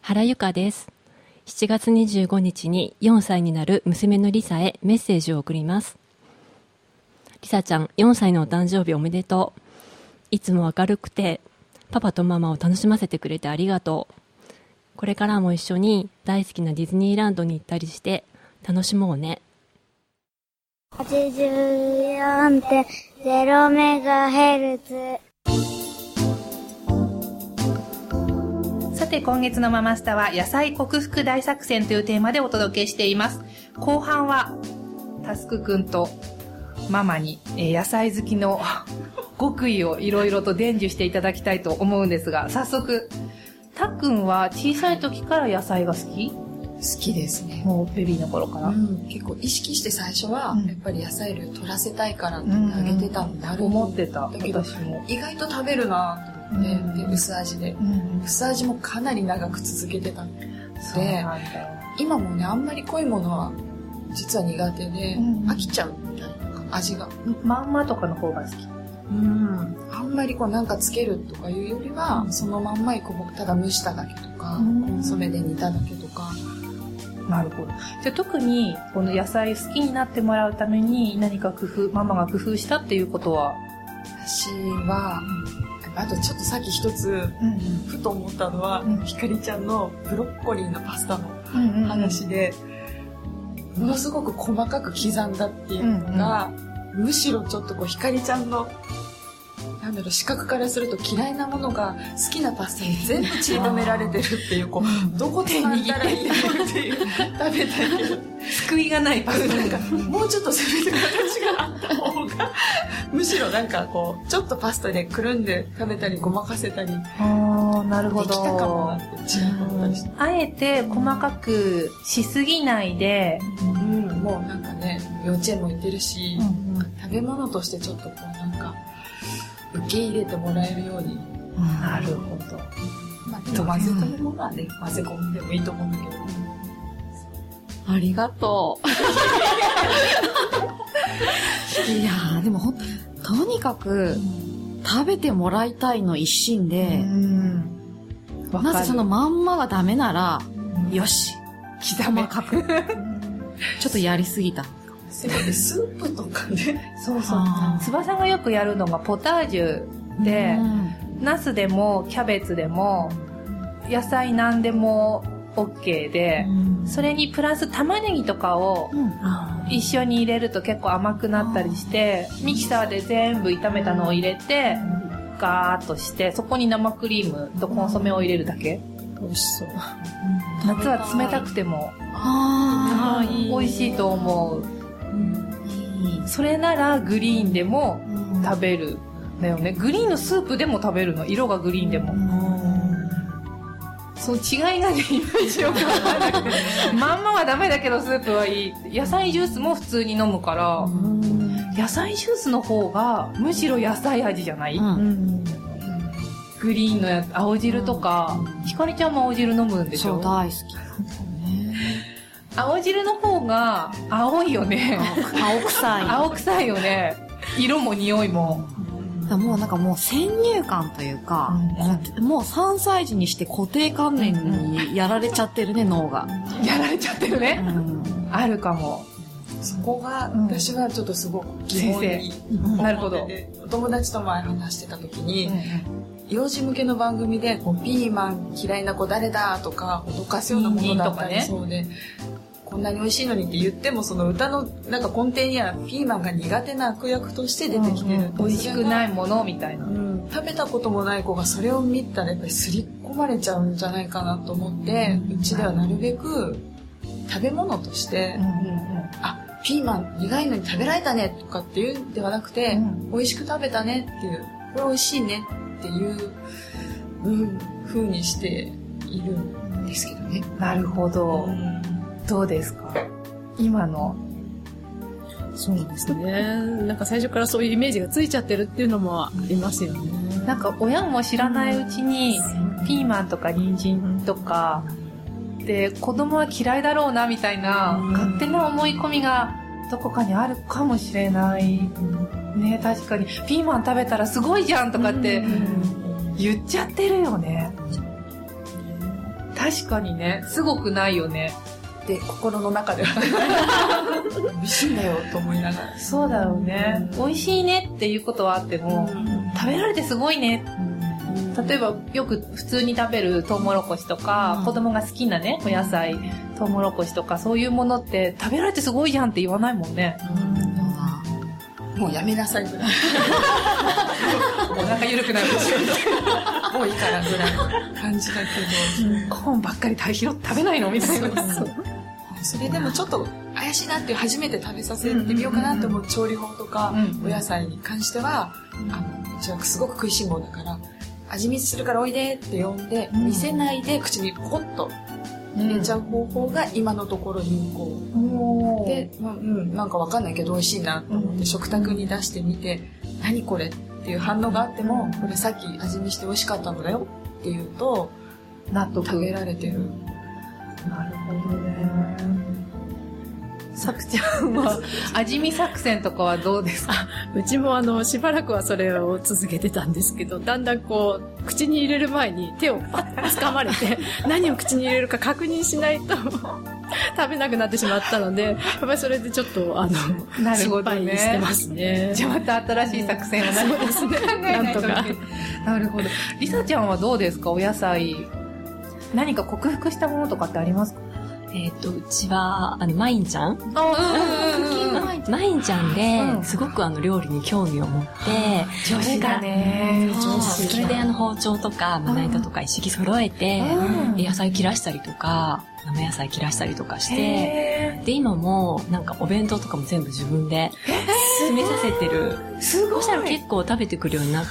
原由香です。7月25日に4歳になる娘のリサへメッセージを送ります。リサちゃん、4歳のお誕生日おめでとう。いつも明るくてパパとママを楽しませてくれてありがとう。これからも一緒に大好きなディズニーランドに行ったりして楽しもうね。 84.0MHz。 さて今月のママスタは野菜克服大作戦というテーマでお届けしています。後半はタスクくんとママに野菜好きの極意をいろいろと伝授していただきたいと思うんですが、早速たっくんは小さい時から野菜が好き？ 好きですね。 もうベビーの頃から、 結構意識して最初はやっぱり野菜類取らせたいからってあげてたんだろう、 思ってた。 だけど私も意外と食べるなと思って、で薄味で、薄味もかなり長く続けてたんで、今もねあんまり濃いものは実は苦手で、飽きちゃうみたいな味が。 まんまとかの方が好き。 あんまりこうなんかつけるとかいうよりは、そのまんまいただ蒸しただけとか、コンソメで煮ただけとか。 なるほど。じゃあ特にこの野菜好きになってもらうために何かママが工夫したっていうことは？ 私は、あとちょっとさっき一つ、ふと思ったのは、ひかりちゃんのブロッコリーのパスタの話で、ものすごく細かく刻んだっていうのが、むしろちょっとこうひかりちゃんの視覚からすると嫌いなものが好きなパスタに全部散りばめられてるっていう、こうどこで握ったらいいのっていう、食べたいけど救いがないパスタなんかもうちょっと攻める形があった方がむしろなんかこうちょっとパスタでくるんで食べたりごまかせたりなるほどできたかもなってちらっと思ったりして、 あえて細かくしすぎないで、 もうなんかね幼稚園も行ってるし、食べ物としてちょっとこうなんか受け入れてもらえるように。 なるほど。 混ぜたものはね、混ぜ込んでもいいと思うんだけど。 ありがとう。いやー、でもとにかく食べてもらいたいの一心で、まずそのまんまがダメなら、よし、細かく。ちょっとやりすぎた。 せめてスープとかね。 そうそう。翼がよくやるのがポタージュで、ナスでもキャベツでも野菜なんでも OK で、それにプラス玉ねぎとかを一緒に入れると結構甘くなったりして、ミキサーで全部炒めたのを入れてガーッとして、そこに生クリームとコンソメを入れるだけ。 美味しそう。 夏は冷たくても美味しいと思う。それならグリーンでも食べるだよね。グリーンのスープでも食べるの。色がグリーンでも。その違いがね、いまいちよくわからなくて。まんまはダメだけどスープはいい。野菜ジュースも普通に飲むから、野菜ジュースの方がむしろ野菜味じゃない？グリーンのやつ、青汁とか、ひかりちゃんも青汁飲むんでしょ？ そう、大好き。 青汁の方が青いよね。 青臭い。 青臭いよね。色も匂いも。 もうなんかもう先入観というか、もう3歳児にして固定観念にやられちゃってるね、脳が。 やられちゃってるね。あるかも。 そこが私はちょっとすごく疑問になるほど。 お友達と前話してた時に、幼児向けの番組でピーマン嫌いな子誰だとか脅かすようなものだったりそうで、こんなに美味しいのにって言っても、その歌のなんか根底にはピーマンが苦手な悪役として出てきてる、 美味しくないものみたいな、 食べたこともない子がそれを見たらやっぱり刷り込まれちゃうんじゃないかなと思って、うちではなるべく食べ物として、ピーマン苦いのに食べられたねとかっていうんではなくて、美味しく食べたねっていう、これ美味しいねっていう風にしているんですけどね。 なるほど。どうですか？今の。 そうですね。なんか最初からそういうイメージがついちゃってるっていうのもありますよね。 なんか親も知らないうちにピーマンとか人参とかで子供は嫌いだろうなみたいな勝手な思い込みがどこかにあるかもしれないね。確かにピーマン食べたらすごいじゃんとかって言っちゃってるよね。 確かにね、すごくないよね。 で、心の中では美味しいんだよと思いながら。 そうだろうね。美味しいねっていうことはあっても、食べられてすごいね。例えばよく普通に食べるトウモロコシとか、子供が好きなね、お野菜、トウモロコシとかそういうものって食べられてすごいじゃんって言わないもんね。 もうやめなさいぐらい。 お腹緩くなるでしょ。 もういいからぐらいの感じだけど。 コーンばっかり食べないのみたいな。 それでもちょっと怪しいなっていう初めて食べさせてみようかなと思う調理法とかお野菜に関しては、うちはすごく食いしん坊だから、味見するからおいでって呼んで、見せないで口にポッと入れちゃう方法が今のところ有効。で、なんかわかんないけど美味しいなと思って食卓に出してみて、何これっていう反応があっても、これさっき味見して美味しかったのだよっていうと、納得食べられてる。 なるほどね。さくちゃんは味見作戦とかはどうですか？ うちもしばらくはそれを続けてたんですけど、だんだんこう、口に入れる前に手をパッと掴まれて、何を口に入れるか確認しないと食べなくなってしまったので、やっぱりそれでちょっと、 なるほどね、 失敗してますね。 じゃあまた新しい作戦をそうですね。なんとか。 なるほど。りさちゃんはどうですか？お野菜。何か克服したものとかってありますか？ うちは、マインちゃんマインちゃんで、すごく料理に興味を持って、 上手だね。 それで包丁とかまな板とか一式揃えて、野菜切らしたりとか、生野菜切らしたりとかして、で、今もなんかお弁当とかも全部自分で詰めさせてる。 すごい。 そしたら結構食べてくるようになって、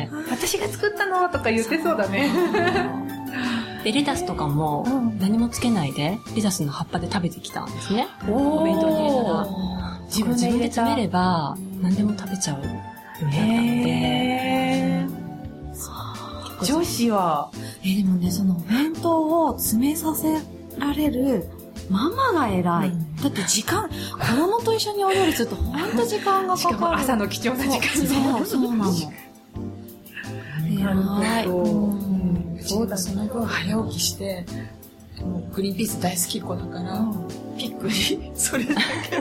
私が作ったのとか言ってそうだね。 で、レタスとかも何もつけないで、レタスの葉っぱで食べてきたんですね。お弁当に入れたら。自分で詰めれば何でも食べちゃうようになったので。 女子は。 でもね、そのお弁当を詰めさせられるママが偉い。だって子供と一緒にお料理するとほんと時間がかかる。 しかも朝の貴重な時間に。 そうなの。 なるほど。 そうだ、その分早起きして、グリーンピース大好き子だから、ピックにそれだけ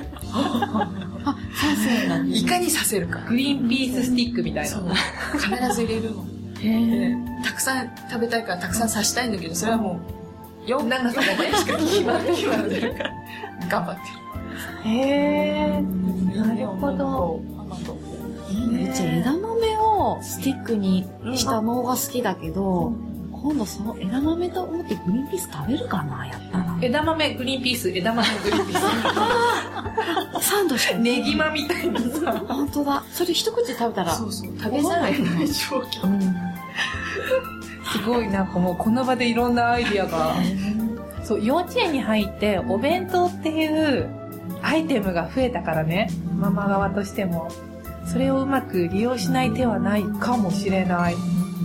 いかにさせるか。 グリーンピーススティックみたいな。 必ず入れるの。たくさん食べたいからたくさん刺したいんだけど、それはもう4長さがねしか決まってるから頑張ってる。 なるほど。 うち枝豆をスティックにしたのが好きだけど、今度その枝豆と思ってグリーンピース食べるかな、やったら。 枝豆グリーンピース、枝豆グリーンピース。 サンドしてネギマみたいなさ。 本当だ。それ一口で食べたら。 そうそう。食べづらいのでしょうけど。 すごいなんかもうこの場でいろんなアイディアが。そう、幼稚園に入ってお弁当っていうアイテムが増えたからね。ママ側としても。それをうまく利用しない手はないかもしれない。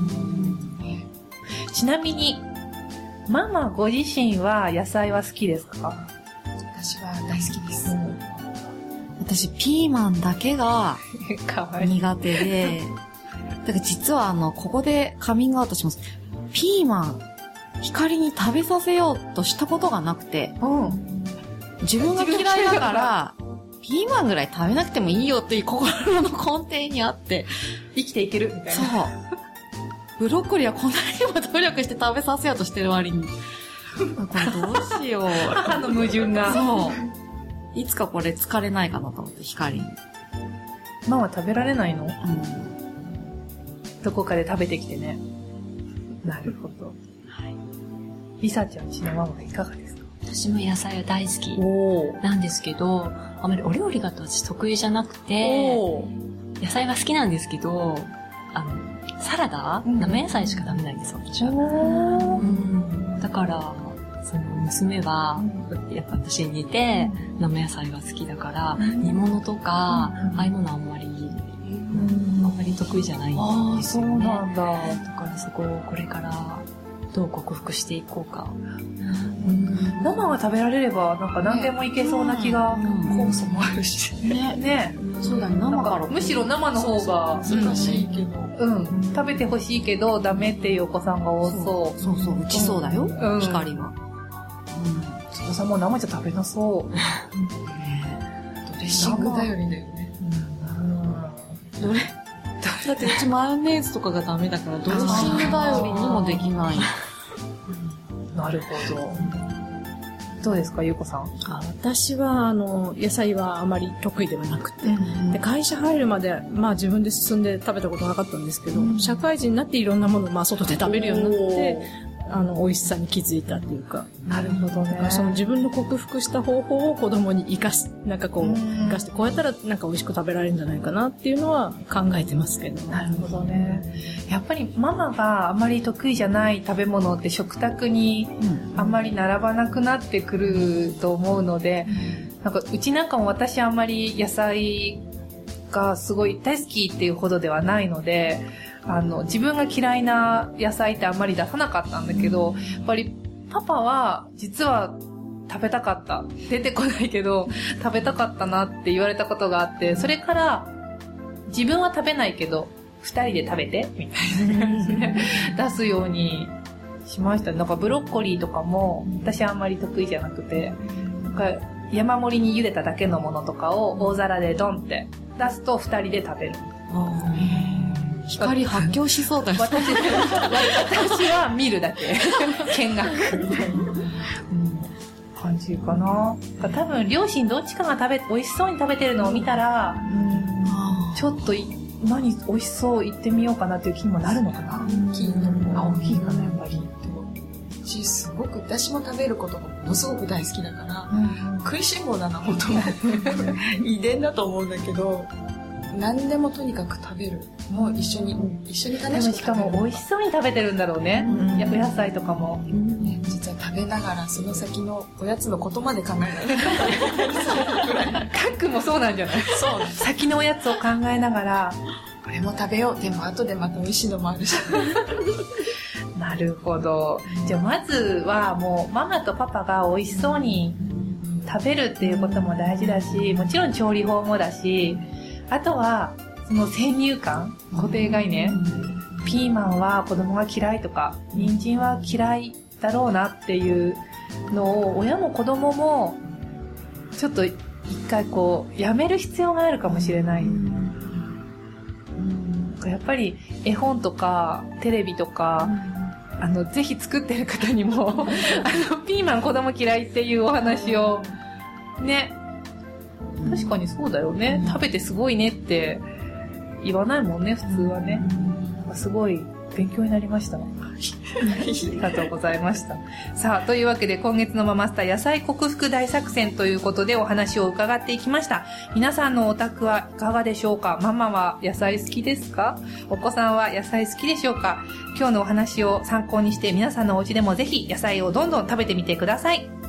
ちなみに、ママご自身は野菜は好きですか？ 私は大好きです。 私、ピーマンだけが苦手で、だから実はここでカミングアウトします。ピーマン、光に食べさせようとしたことがなくて、自分が嫌いだから、ピーマンぐらい食べなくてもいいよっていう心の根底にあって、 生きていけるみたいな。 そう。ブロッコリーはこんなにも努力して食べさせようとしてる割に。これどうしよう。 母の矛盾が。 そう。いつかこれ疲れないかなと思って、光に。 ママ食べられないの？どこかで食べてきてね。なるほど。はい。リサちゃんちのママはいかがですか？ 私も野菜は大好きなんですけど、あまりお料理が私得意じゃなくて、野菜は好きなんですけど、サラダ、生野菜しか食べないんですよ、私は。だから、その娘は、やっぱ私に似て、生野菜が好きだから、煮物とか、ああいうものはあんまり得意じゃないんですよね。 そうなんだ。 だからそこをこれからどう克服していこうか。 生が食べられればなんか何でもいけそうな気が、 酵素もあるしね。 そうだね、生からむしろ生の方が難しいけど、 食べてほしいけどダメっていうお子さんが多そう。 そう、打ちそうだよ、光は。 お子さんも生じゃ食べなそう。 ドレッシング頼りだよね。 だってうちマヨネーズとかがダメだからドレッシング頼りにもできない。 なるほど。どうですか、ゆうこさん。 私は野菜はあまり得意ではなくて、で会社入るまで自分で進んで食べたことなかったんですけど、社会人になっていろんなものを外で食べるようになって美味しさに気づいたっていうか。 なるほどね。 その自分の克服した方法を子供に生かして、こうやったら美味しく食べられるんじゃないかなっていうのは考えてますけど。 なるほどね。やっぱりママがあまり得意じゃない食べ物って食卓にあんまり並ばなくなってくると思うので、うちなんかも私あんまり野菜がすごい大好きっていうほどではないので、自分が嫌いな野菜ってあんまり出さなかったんだけど、やっぱりパパは実は食べたかった。出てこないけど食べたかったなって言われたことがあって、それから自分は食べないけど二人で食べてみたいな感じで出すようにしました。ブロッコリーとかも私あんまり得意じゃなくて、山盛りに茹でただけのものとかを大皿でドンって出すと二人で食べる。 光発狂しそうだよ。 私は見るだけ見学みたいな感じかな。多分両親どっちかが美味しそうに食べてるのを見たら、ちょっと何美味しそう行ってみようかなっていう気にもなるのかな。 大きいの大きいかな、やっぱり。 すごく私も食べることがものすごく大好きだから、食いしん坊だな本当に遺伝だと思うんだけど、何でもとにかく食べるもう一緒に楽しく食べる。 しかも美味しそうに食べてるんだろうね、お野菜とかも、 実は食べながらその先のおやつのことまで考えながらカックもそうなんじゃない？そう先のおやつを考えながらこれも食べよう、でも後でまた美味しいのもあるしなるほど。じゃあまずはもうママとパパが美味しそうに食べるっていうことも大事だし、もちろん調理法もだし、あとはその先入観、固定概念、ピーマンは子供が嫌いとか人参は嫌いだろうなっていうのを親も子供もちょっと一回やめる必要があるかもしれない。やっぱり絵本とかテレビとかぜひ作ってる方にもピーマン子供嫌いっていうお話をね、確かにそうだよね、食べてすごいねって言わないもんね普通はね。すごい勉強になりましたありがとうございました。さあ、というわけで今月のママスタ野菜克服大作戦ということでお話を伺っていきました。皆さんのお宅はいかがでしょうか？ママは野菜好きですか？お子さんは野菜好きでしょうか？今日のお話を参考にして皆さんのお家でもぜひ野菜をどんどん食べてみてください。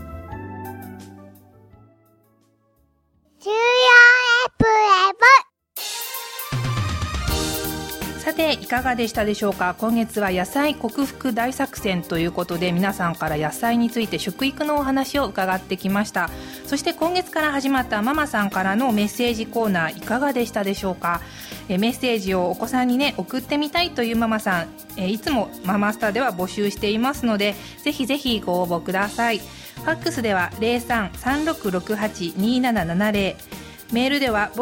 さていかがでしたでしょうか？今月は野菜克服大作戦ということで皆さんから野菜について食育のお話を伺ってきました。そして今月から始まったママさんからのメッセージコーナーいかがでしたでしょうか？メッセージをお子さんにね送ってみたいというママさん、いつもママスタでは募集していますのでぜひぜひご応募ください。ファックスでは 03-3668-2770、メールでは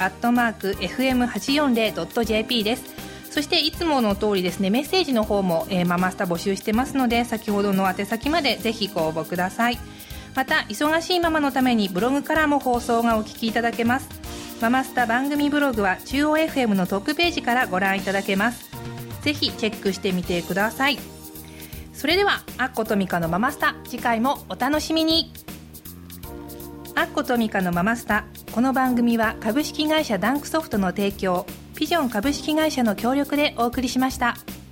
voice@fm840.jp です。そしていつもの通りですね、メッセージの方も、ママスタ募集してますので先ほどの宛先までぜひご応募ください。また忙しいママのためにブログからも放送がお聞きいただけます。ママスタ番組ブログは中央 FM のトップページからご覧いただけます。ぜひチェックしてみてください。それではアッコとミカのママスタ、次回もお楽しみに。アッコとミカのママスタ、この番組は株式会社ダンクソフトの提供、ピジョン株式会社の協力でお送りしました。